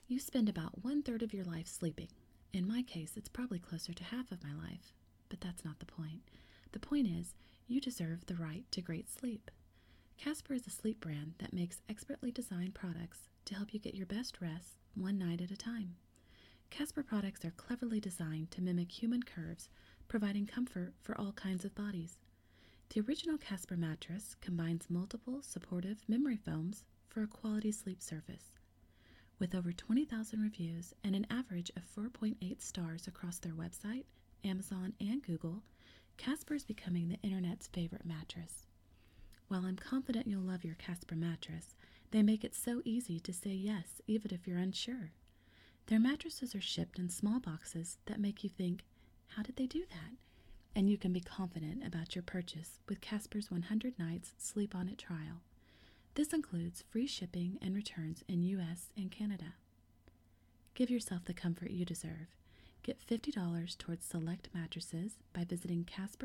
You spend about 1/3 of your life sleeping. In my case, it's probably closer to half of my life. But that's not the point. The point is, you deserve the right to great sleep. Casper is a sleep brand that makes expertly designed products to help you get your best rest one night at a time. Casper products are cleverly designed to mimic human curves, providing comfort for all kinds of bodies. The original Casper mattress combines multiple supportive memory foams for a quality sleep surface. With over 20,000 reviews and an average of 4.8 stars across their website, Amazon, and Google, Casper is becoming the internet's favorite mattress. While I'm confident you'll love your Casper mattress, they make it so easy to say yes even if you're unsure. Their mattresses are shipped in small boxes that make you think, how did they do that? And you can be confident about your purchase with Casper's 100 Nights Sleep On It trial. This includes free shipping and returns in US and Canada. Give yourself the comfort you deserve. Get $50 towards select mattresses by visiting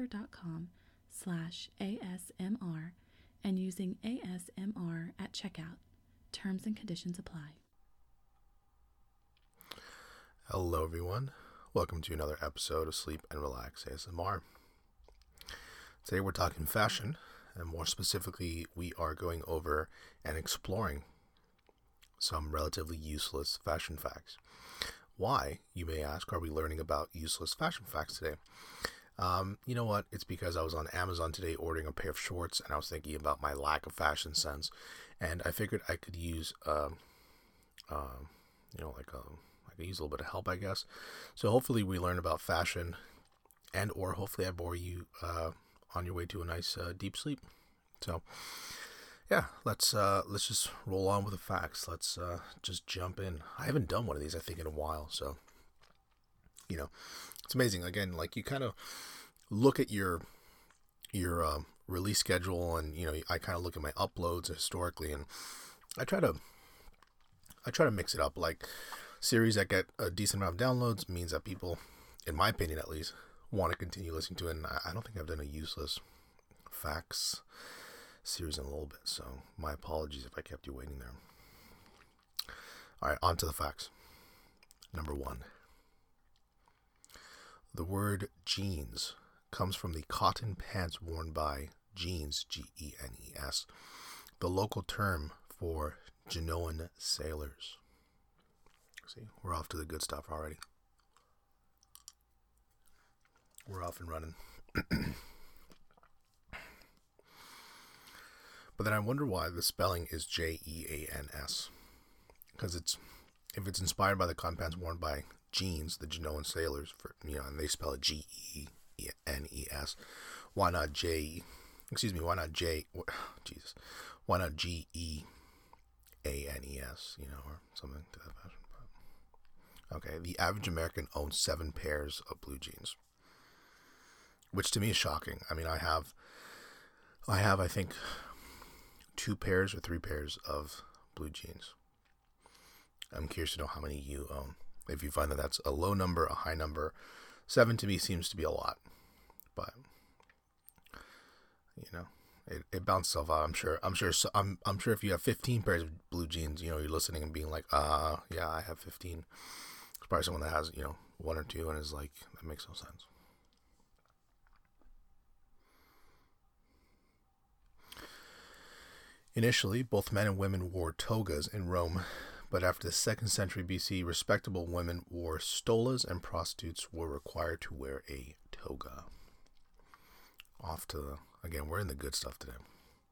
casper.com/ASMR and using ASMR at checkout. Terms and conditions apply. Hello everyone, welcome to another episode of Sleep and Relax ASMR. Today we're talking fashion, and more specifically we are going over and exploring some relatively useless fashion facts. Why, you may ask, are we learning about useless fashion facts today? You know what, it's because I was on Amazon today ordering a pair of shorts and I was thinking about my lack of fashion sense, and I figured I could use I could use a little bit of help, I guess. So hopefully we learn about fashion, and or hopefully I bore you on your way to a nice deep sleep. So yeah, let's just roll on with the facts. Let's just jump in. I haven't done one of these, I think, in a while, so it's amazing. Again, like, you kind of look at your release schedule, and I kind of look at my uploads historically, and I try to mix it up. Like, series that get a decent amount of downloads means that people, in my opinion at least, want to continue listening to it. And I don't think I've done a useless facts series in a little bit, so my apologies if I kept you waiting there. Alright, on to the facts. Number 1. The word jeans comes from the cotton pants worn by Genes, Genes, the local term for Genoan sailors. See, we're off to the good stuff already. We're off and running. But then I wonder why the spelling is Jeans. Because if it's inspired by the cotton pants worn by Genes, the Genoan sailors, and they spell it Genes, why not J? Excuse me, why not J? Jesus, why not Geanes? Or something to that fashion. Okay, the average American owns 7 pairs of blue jeans, which to me is shocking. I mean, I have, I think, 2 pairs or 3 pairs of blue jeans. I'm curious to know how many you own. If you find that that's a low number, a high number, 7 to me seems to be a lot, but it bounces itself out. I'm sure if you have 15 pairs of blue jeans, you're listening and being like, yeah, I have 15. It's probably someone that has, 1 or 2 and is like, that makes no sense. Initially, both men and women wore togas in Rome, but after the 2nd century BC, respectable women wore stolas and prostitutes were required to wear a toga. Again, we're in the good stuff today.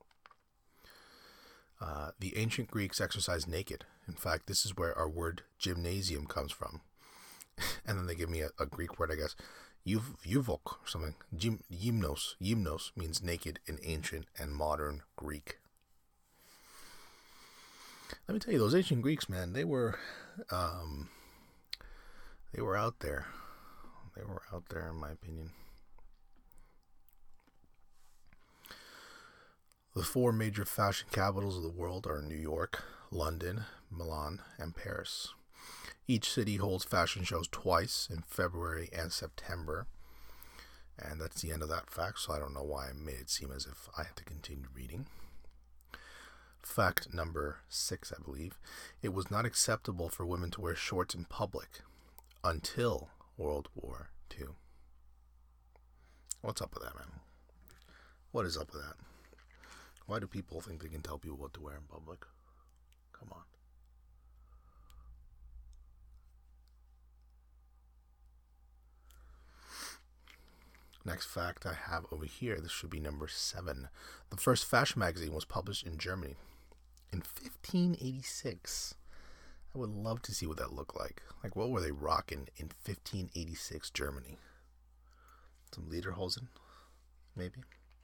The ancient Greeks exercised naked. In fact, this is where our word gymnasium comes from. And then they give me a Greek word, I guess, euvok or something. Gymnos means naked in ancient and modern Greek. Let me tell you, those ancient Greeks, man, they were out there. They were out there, in my opinion. The 4 major fashion capitals of the world are New York, London, Milan, and Paris. Each city holds fashion shows twice, in February and September. And that's the end of that fact, so I don't know why I made it seem as if I had to continue reading. Fact number 6, I believe. It was not acceptable for women to wear shorts in public until World War II. What's up with that, man? What is up with that? Why do people think they can tell people what to wear in public? Come on. Next fact I have over here, this should be number 7. The first fashion magazine was published in Germany in 1586. I would love to see what that looked like. Like, what were they rocking in 1586 Germany? Some lederhosen, maybe?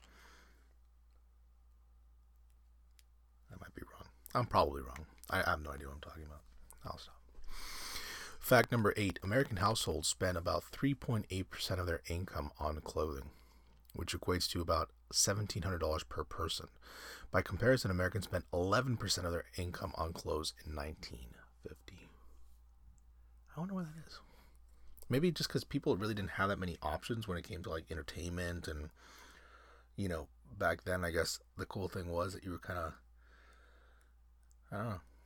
I might be wrong. I'm probably wrong. I have no idea what I'm talking about. I'll stop. Fact number 8. American households spend about 3.8% of their income on clothing, which equates to about $1,700 per person. By comparison, Americans spent 11% of their income on clothes in 1950. I wonder why that is. Maybe just because people really didn't have that many options when it came to like entertainment and, you know, back then I guess the cool thing was that you were kind of, I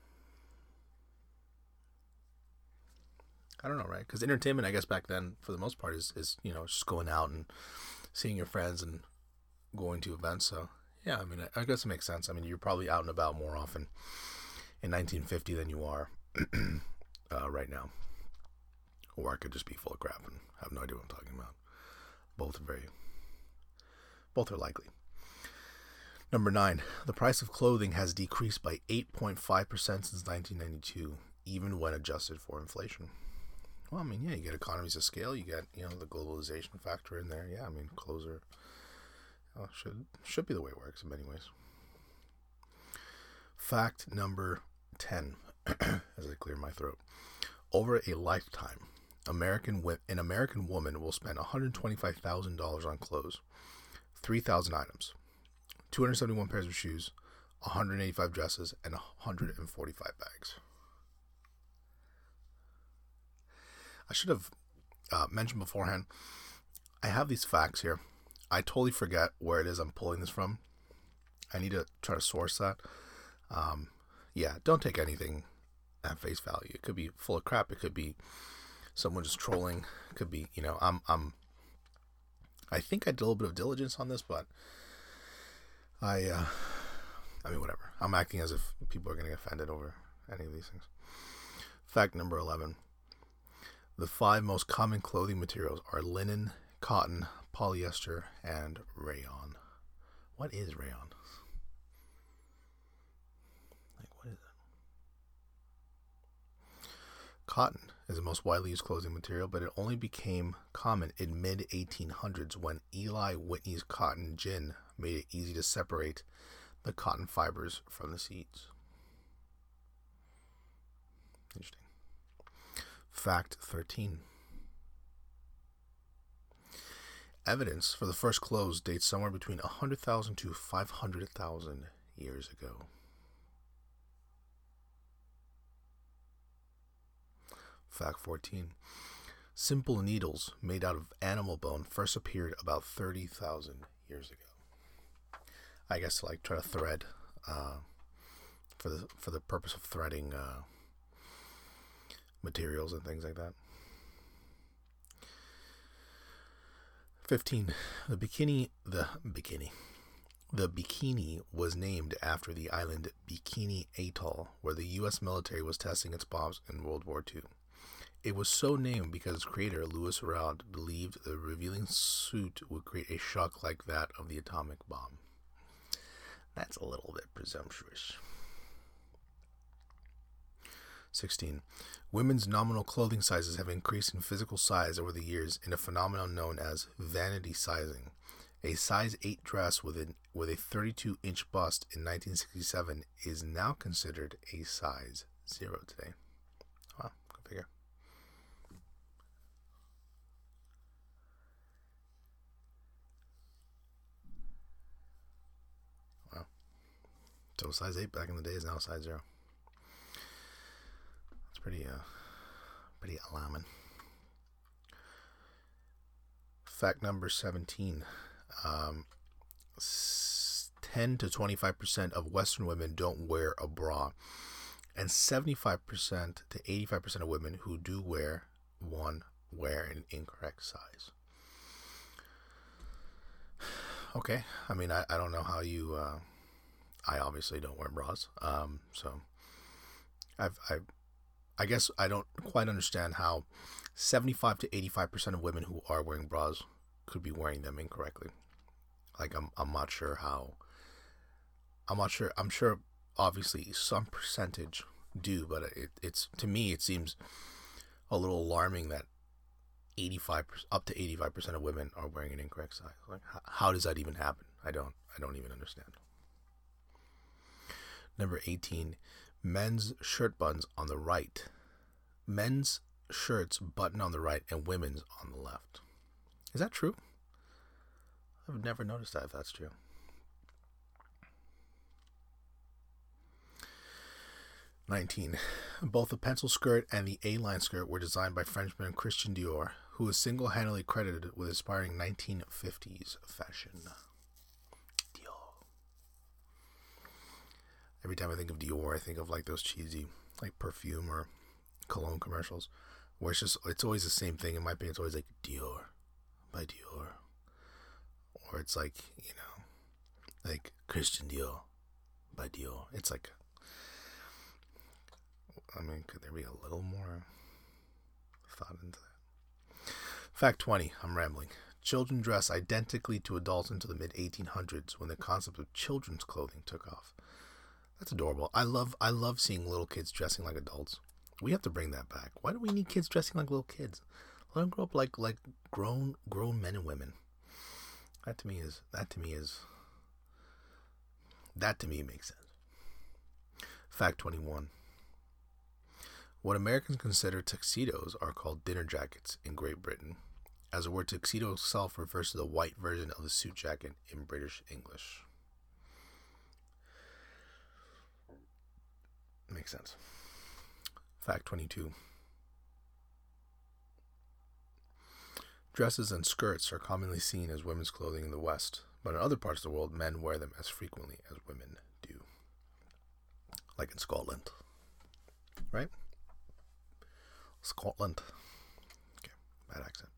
don't know, right? Because entertainment, I guess, back then, for the most part, is you know, just going out and seeing your friends and going to events. So, yeah, I mean, I guess it makes sense. I mean, you're probably out and about more often in 1950 than you are right now. Or I could just be full of crap and have no idea what I'm talking about. Both are likely. Number 9, the price of clothing has decreased by 8.5% since 1992, even when adjusted for inflation. Well, I mean, yeah, you get economies of scale, you get, you know, the globalization factor in there. Yeah, I mean, clothes are, should be the way it works in many ways. Fact number 10, as I clear my throat. Over a lifetime, an American woman will spend $125,000 on clothes, 3,000 items, 271 pairs of shoes, 185 dresses, and 145 bags. I should have mentioned beforehand, I have these facts here. I totally forget where it is I'm pulling this from. I need to try to source that. Yeah, don't take anything at face value. It could be full of crap. It could be someone just trolling. It could be, you know, I think I did a little bit of diligence on this, but I mean, whatever. I'm acting as if people are going to get offended over any of these things. Fact number 11. The 5 most common clothing materials are linen, cotton, polyester, and rayon. What is rayon? Like, what is it? Cotton is the most widely used clothing material, but it only became common in mid-1800s when Eli Whitney's cotton gin made it easy to separate the cotton fibers from the seeds. Interesting. Fact 13. Evidence for the first clothes dates somewhere between 100,000 to 500,000 years ago. Fact 14. Simple needles made out of animal bone first appeared about 30,000 years ago. I guess to like try to thread for the purpose of threading materials and things like that. 15. The bikini was named after the island Bikini Atoll, where the U.S. military was testing its bombs in World War II. It was so named because its creator, Louis Arad, believed the revealing suit would create a shock like that of the atomic bomb. That's a little bit presumptuous. 16. Women's nominal clothing sizes have increased in physical size over the years in a phenomenon known as vanity sizing. A size 8 dress with a 32-inch bust in 1967 is now considered a size 0 today. Wow, go figure. Wow. So size 8 back in the day is now a size 0. Pretty alarming. Fact number 17. 10 to 25% of Western women don't wear a bra, and 75% to 85% of women who do wear one wear an incorrect size. Okay, I mean, I don't know how you, I obviously don't wear bras, so I guess I don't quite understand how 75 to 85% of women who are wearing bras could be wearing them incorrectly. Like, I'm not sure how, I'm sure obviously some percentage do, but it's, to me, it seems a little alarming that 85%, up to 85% of women are wearing an incorrect size. Like, how does that even happen? I don't even understand. Number 18, men's shirt buttons on the right. Men's shirts button on the right and women's on the left. Is that true? I've never noticed that, if that's true. '19. Both the pencil skirt and the A-line skirt were designed by Frenchman Christian Dior, who is single-handedly credited with inspiring 1950s fashion. Dior. Every time I think of Dior, I think of like those cheesy, like perfume or cologne commercials, where it's always the same thing. In my opinion, it's always like Dior by Dior, or it's like, like Christian Dior by Dior. It's like, I mean, could there be a little more thought into that? Fact 20, I'm rambling. Children dress identically to adults until the mid-1800s, when the concept of children's clothing took off. That's adorable. I love seeing little kids dressing like adults. We have to bring that back. Why do we need kids dressing like little kids? Let them grow up like grown men and women. That to me makes sense. Fact 21. What Americans consider tuxedos are called dinner jackets in Great Britain, as the word tuxedo itself refers to the white version of the suit jacket in British English. Makes sense. Fact 22. Dresses and skirts are commonly seen as women's clothing in the West, but in other parts of the world, men wear them as frequently as women do. Like in Scotland. Right? Scotland. Okay, bad accent.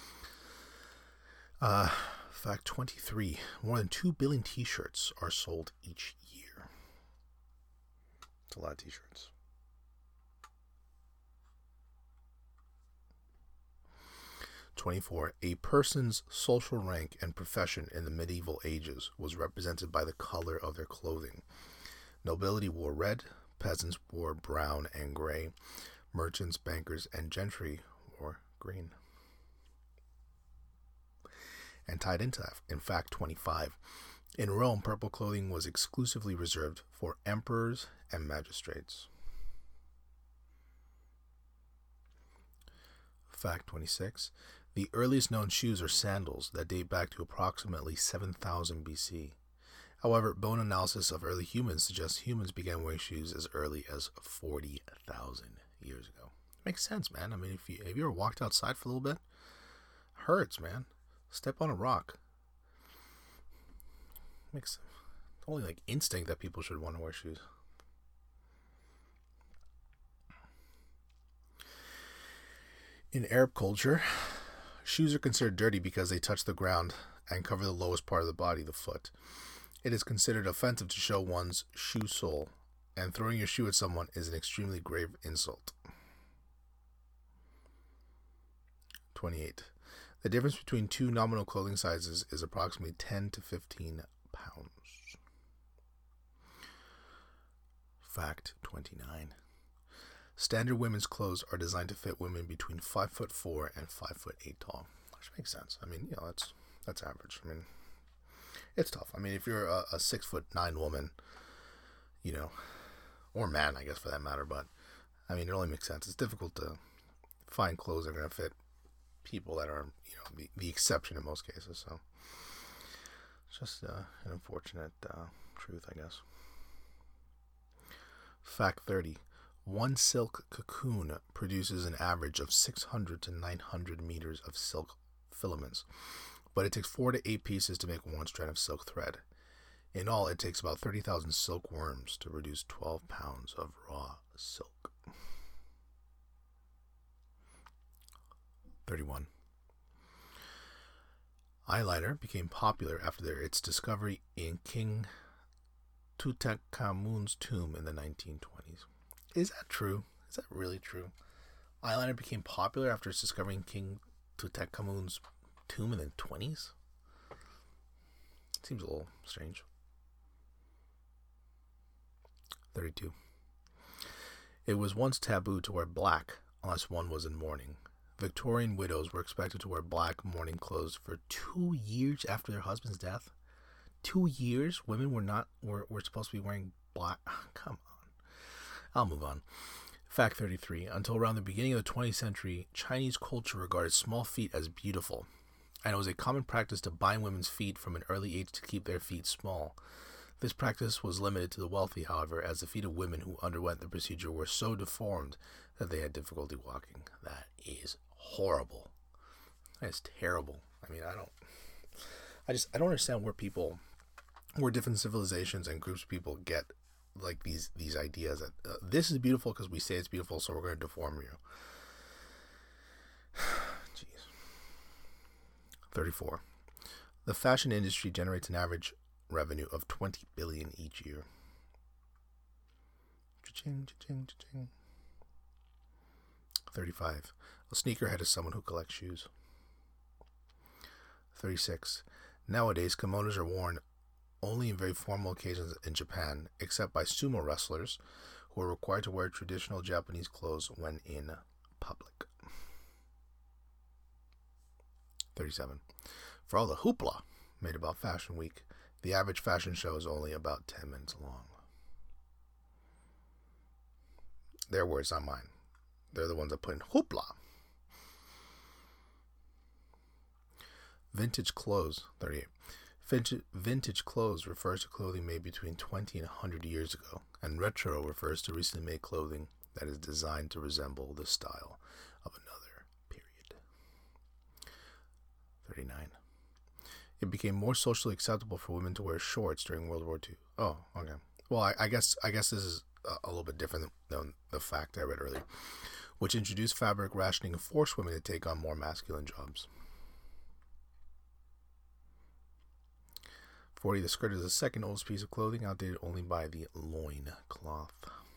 Fact 23. More than 2 billion t-shirts are sold each year. It's a lot of t-shirts. '24. A person's social rank and profession in the medieval ages was represented by the color of their clothing. Nobility wore red, peasants wore brown and gray, merchants, bankers, and gentry wore green. And tied into that, in fact 25, in Rome, purple clothing was exclusively reserved for emperors and magistrates. Fact 26, the earliest known shoes are sandals that date back to approximately 7,000 BC. However, bone analysis of early humans suggests humans began wearing shoes as early as 40,000 years ago. Makes sense, man. I mean, have you ever walked outside for a little bit? Hurts, man. Step on a rock. It's only like instinct that people should want to wear shoes. In Arab culture, shoes are considered dirty because they touch the ground and cover the lowest part of the body, the foot. It is considered offensive to show one's shoe sole, and throwing your shoe at someone is an extremely grave insult. 28. The difference between two nominal clothing sizes is approximately 10 to 15 pounds. Fact 29. Standard women's clothes are designed to fit women between 5'4" and 5'8" tall, which makes sense. I mean, that's average. I mean, it's tough. I mean, if you're a 6'9" woman, or man, I guess for that matter, but I mean, it only makes sense. It's difficult to find clothes that are going to fit people that are, the exception in most cases. So it's just an unfortunate truth, I guess. Fact 30. One silk cocoon produces an average of 600 to 900 meters of silk filaments, but it takes 4 to 8 pieces to make one strand of silk thread. In all, it takes about 30,000 silkworms to produce 12 pounds of raw silk. 31. Eyeliner became popular after its discovery in King Tutankhamun's tomb in the 1920s. Is that true? Is that really true? Eyeliner became popular after its discovery in King Tutankhamun's tomb in the 20s? Seems a little strange. 32. It was once taboo to wear black unless one was in mourning. Victorian widows were expected to wear black mourning clothes for 2 years after their husband's death. 2 years? Women were supposed to be wearing black. Come on. I'll move on. Fact 33. Until around the beginning of the 20th century, Chinese culture regarded small feet as beautiful, and it was a common practice to bind women's feet from an early age to keep their feet small. This practice was limited to the wealthy, however, as the feet of women who underwent the procedure were so deformed that they had difficulty walking. That is horrible. That is terrible. I mean, I don't understand where different civilizations and groups of people get like these ideas that this is beautiful because we say it's beautiful, so we're going to deform you. Jeez. 34. The fashion industry generates an average revenue of $20 billion each year. Cha-ching, cha-ching, cha-ching. 35. A sneakerhead is someone who collects shoes. 36. Nowadays, kimonos are worn only in very formal occasions in Japan, except by sumo wrestlers, who are required to wear traditional Japanese clothes when in public. 37. For all the hoopla made about Fashion Week, the average fashion show is only about 10 minutes long. Their words, not mine. They're the ones that put in hoopla. Vintage clothes, 38. Vintage clothes refers to clothing made between 20 and 100 years ago, and retro refers to recently made clothing that is designed to resemble the style of another period. 39. It became more socially acceptable for women to wear shorts during World War II. Oh, okay. Well, I guess this is a little bit different than the fact I read earlier, which introduced fabric rationing and forced women to take on more masculine jobs. 40. The skirt is the second oldest piece of clothing, outdated only by the loin cloth.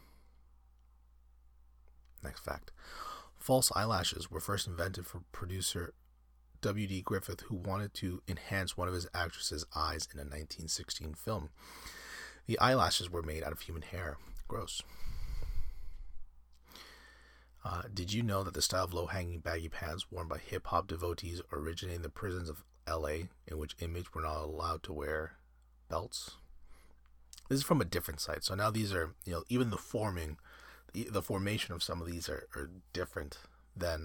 Next fact. False eyelashes were first invented for producer W.D. Griffith, who wanted to enhance one of his actress's eyes in a 1916 film. The eyelashes were made out of human hair. Gross. Did you know that the style of low-hanging baggy pants worn by hip-hop devotees originated in the prisons of L.A., in which inmates were not allowed to wear belts? This is from a different site. So now these are, even the formation of some of these are different than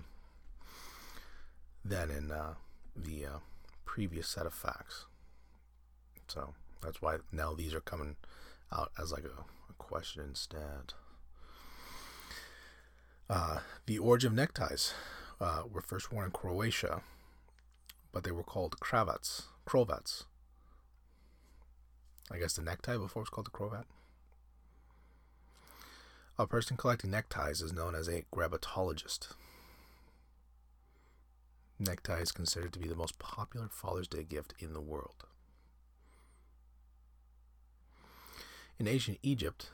in the previous set of facts. So that's why now these are coming out as like a question instead. The origin of neckties were first worn in Croatia, but they were called cravats. I guess the necktie before it was called the cravat. A person collecting neckties is known as a gravatologist. Necktie is considered to be the most popular Father's Day gift in the world. In ancient Egypt,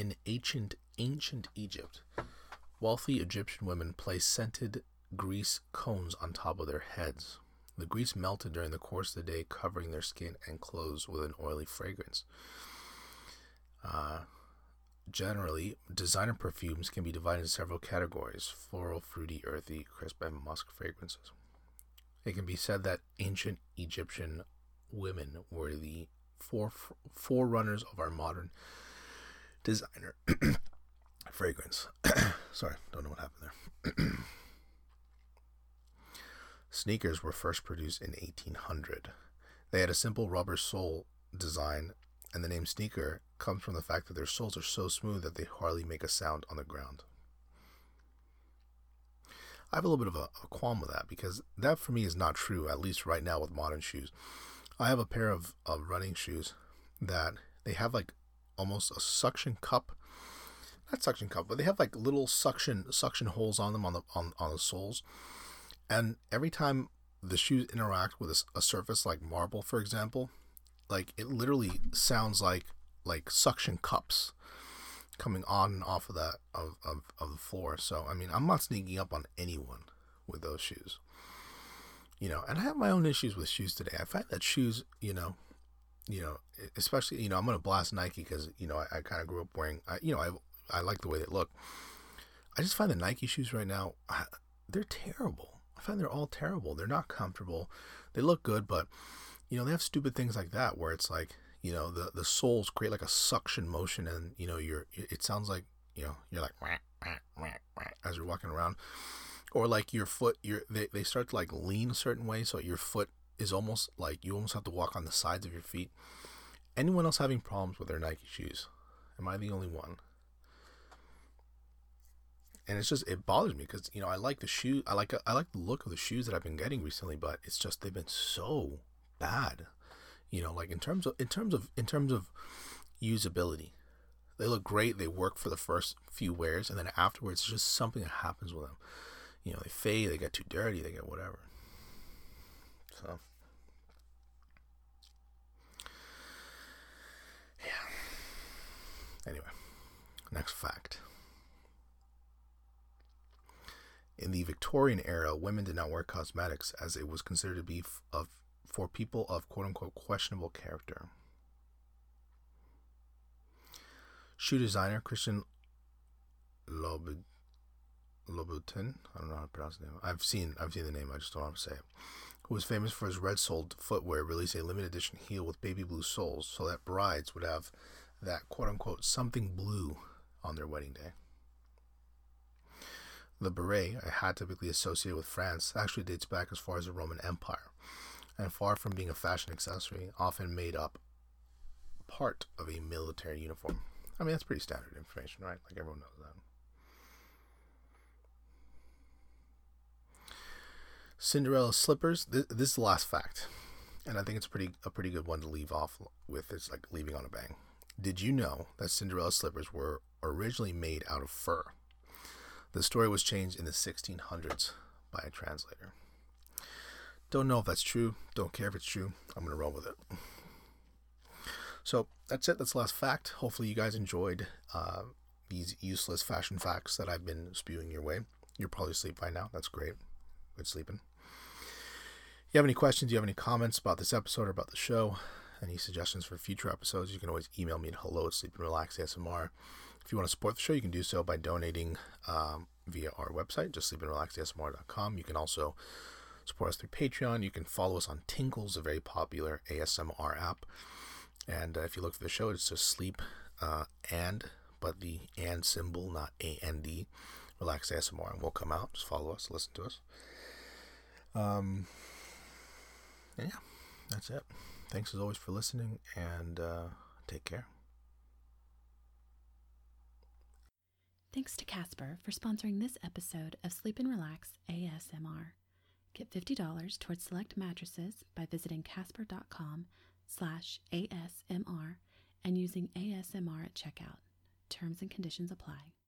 wealthy Egyptian women placed scented grease cones on top of their heads. The grease melted during the course of the day, covering their skin and clothes with an oily fragrance. Generally, designer perfumes can be divided into several categories: floral, fruity, earthy, crisp, and musk fragrances. It can be said that ancient Egyptian women were the forerunners of our modern designer fragrance. Sorry, don't know what happened there. Sneakers were first produced in 1800. They had a simple rubber sole design, and the name sneaker comes from the fact that their soles are so smooth that they hardly make a sound on the ground. I have a little bit of a qualm with that, because that for me is not true, at least right now with modern shoes. I have a pair of running shoes that they have like almost a suction cup, not suction cup, but they have like little suction holes on them on the soles, and every time the shoes interact with a surface like marble, for example, like it literally sounds like suction cups coming on and off of that of the floor. So I mean, I'm not sneaking up on anyone with those shoes, and I have my own issues with shoes today. I find that shoes, especially, I'm going to blast Nike because, I kind of grew up wearing, I like the way they look. I just find the Nike shoes right now, they're terrible. I find they're all terrible. They're not comfortable. They look good, but, they have stupid things like that where it's like, the soles create like a suction motion, and, it sounds like, you're like, wah, wah, wah, wah, as you're walking around. Or like your foot, they start to like lean a certain way, so your foot is almost like you almost have to walk on the sides of your feet. Anyone else having problems with their Nike shoes? Am I the only one? And it bothers me because I like the shoe, I like the look of the shoes that I've been getting recently, but it's just they've been so bad. Like in terms of usability, they look great. They work for the first few wears, and then afterwards, it's just something that happens with them. They fade, they get too dirty, they get whatever. So, yeah. Anyway, next fact. In the Victorian era, women did not wear cosmetics as it was considered to be for people of quote-unquote questionable character. Shoe designer Christian Louboutin, I don't know how to pronounce the name. I've seen the name, I just don't know how to say it. Who was famous for his red-soled footwear, released a limited edition heel with baby blue soles so that brides would have that quote-unquote something blue on their wedding day. The beret, a hat typically associated with France, actually dates back as far as the Roman Empire, and far from being a fashion accessory, often made up part of a military uniform. I mean, that's pretty standard information, right? Like everyone knows that. Cinderella slippers. This is the last fact, and I think it's a pretty good one to leave off with. It's like leaving on a bang. Did you know that Cinderella slippers were originally made out of fur? The story was changed in the 1600s by a translator. Don't know if that's true. Don't care if it's true. I'm going to roll with it. So that's it. That's the last fact. Hopefully you guys enjoyed these useless fashion facts that I've been spewing your way. You're probably asleep by now. That's great. Good sleeping. If you have any questions, you have any comments about this episode or about the show, any suggestions for future episodes, you can always email me at hello@sleepandrelaxasmr. If you want to support the show, you can do so by donating via our website, just sleepandrelaxasmr.com. You can also support us through Patreon. You can follow us on Tinkles, a very popular ASMR app. And if you look for the show, it's just sleep but the and symbol, not A-N-D, Relax ASMR, and we'll come out. Just follow us, listen to us. Yeah, that's it. Thanks as always for listening, and take care. Thanks to Casper for sponsoring this episode of Sleep and Relax ASMR. Get $50 towards select mattresses by visiting casper.com/ASMR and using ASMR at checkout. Terms and conditions apply.